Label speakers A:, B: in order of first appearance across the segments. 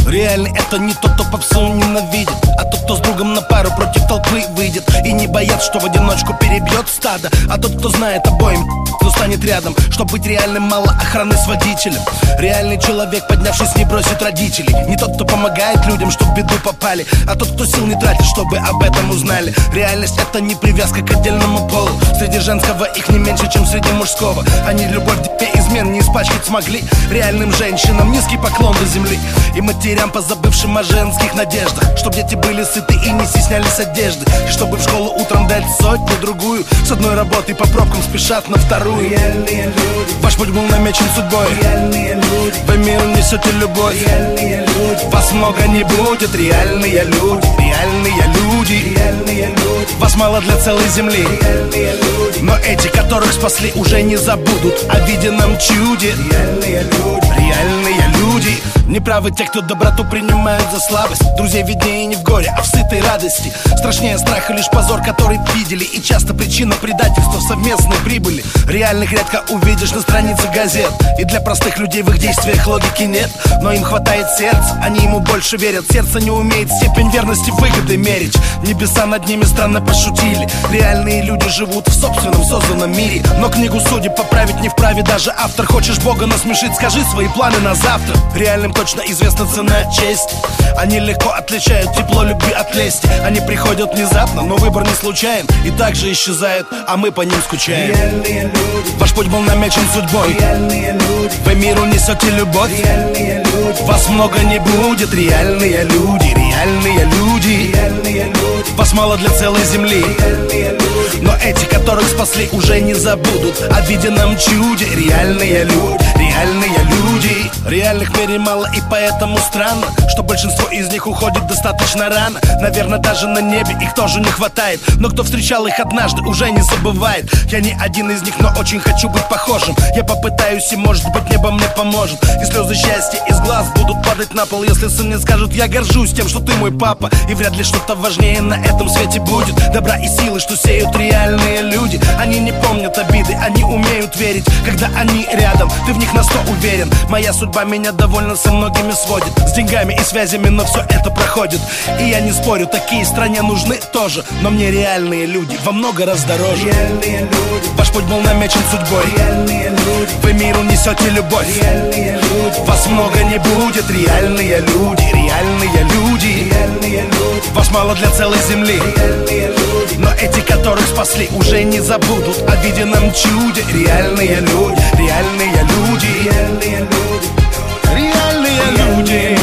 A: Реальный это не тот, кто попсу ненавидит, а тот, кто с другом на пару против толпы выйдет и не боец, что в одиночку перебьет стадо, а тот, кто знает обоим, кто станет рядом. Чтоб быть реальным, мало охраны с водителем. Реальный человек, поднявшись, не бросит родителей. Не тот, кто помогает людям, чтоб в беду попали, а тот, кто сил не тратит, чтобы об этом узнали. Реальность это не привязка к отдельному полу. Среди женского их не меньше, чем среди мужского. Они любовь тебе измен не испачкать смогли. Реальным женщинам низкий поклон до земли. И матерям, позабывшим о женских надеждах, чтоб дети были сыты и не стеснялись одежды. И чтобы в школу утром дать сотню-другую. С одной работы по пробкам спешат на вторую.
B: Реальные люди.
A: Ваш путь был намечен судьбой.
B: Реальные люди.
A: Вы миру несете любовь.
B: Реальные люди.
A: Вас много не будет. Реальные люди. Реальные люди.
B: Реальные люди.
A: Вас мало для целой земли.
B: Реальные люди.
A: Но эти, которых спасли, уже не забудут о виденном чуде.
B: Реальные люди.
A: Реальные люди. Неправы те, кто доброту принимают за слабость. Друзей виднее не в горе, а в сытой радости. Страшнее страха лишь позор, который видели. И часто причина предательства в совместной прибыли. Реальных редко увидишь на странице газет. И для простых людей в их действиях логики нет. Но им хватает сердца, они ему больше верят. Сердце не умеет степень верности выгоды мерить. Небеса над ними странно пошутили. Реальные люди живут в собственном созданном мире. Но книгу судеб поправить не вправе даже автор. Хочешь Бога насмешить, скажи свои планы на завтра. Реальным точно известна цена чести. Они легко отличают тепло любви от лести. Они приходят внезапно, но выбор не случайен. И также исчезают, а мы по ним скучаем.
B: Реальные люди.
A: Ваш путь был намечен судьбой.
B: Реальные люди.
A: Вы миру несете любовь.
B: Реальные люди.
A: Вас много не будет. Реальные люди. Реальные люди.
B: Реальные люди.
A: Вас мало для целой земли.
B: Реальные люди.
A: Но эти, которых спасли, уже не забудут о виденном чуде. Реальные люди. Реальные люди. Реальных в мире мало, и поэтому странно, что большинство из них уходит достаточно рано. Наверное, даже на небе их тоже не хватает. Но кто встречал их однажды, уже не забывает. Я не один из них, но очень хочу быть похожим. Я попытаюсь, и может быть небо мне поможет. И слезы счастья из глаз будут падать на пол, если сын мне скажет: я горжусь тем, что ты мой папа. И вряд ли что-то важнее на этом свете будет. Добра и силы, что сеют реальные люди. Они не помнят обиды, они умеют верить. Когда они рядом, ты в них на 100 уверен. Моя судьба меня довольно со многими сводит. С деньгами и связями, но все это проходит. И я не спорю, такие стране нужны тоже. Но мне реальные люди во много раз дороже.
B: Реальные люди.
A: Ваш путь был намечен судьбой.
B: Реальные люди.
A: Вы миру несете любовь.
B: Реальные люди.
A: Вас много не будет. Реальные люди. Реальные люди.
B: Реальные люди.
A: Вас мало для целой земли.
B: Реальные люди.
A: Но эти, которых спасли, уже не забудут о виденном чуде. Реальные люди. Реальные люди.
B: Реальные люди.
A: Реальные люди.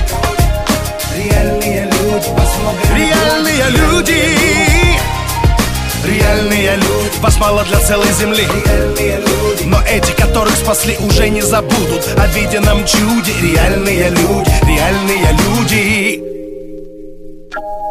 B: Реальные люди. Вас много не
A: Реальные люди. Реальные люди. Вас мало для целой земли.
B: Реальные люди.
A: Но эти, которых спасли, уже не забудут о виденном чуде. Реальные люди. Реальные люди.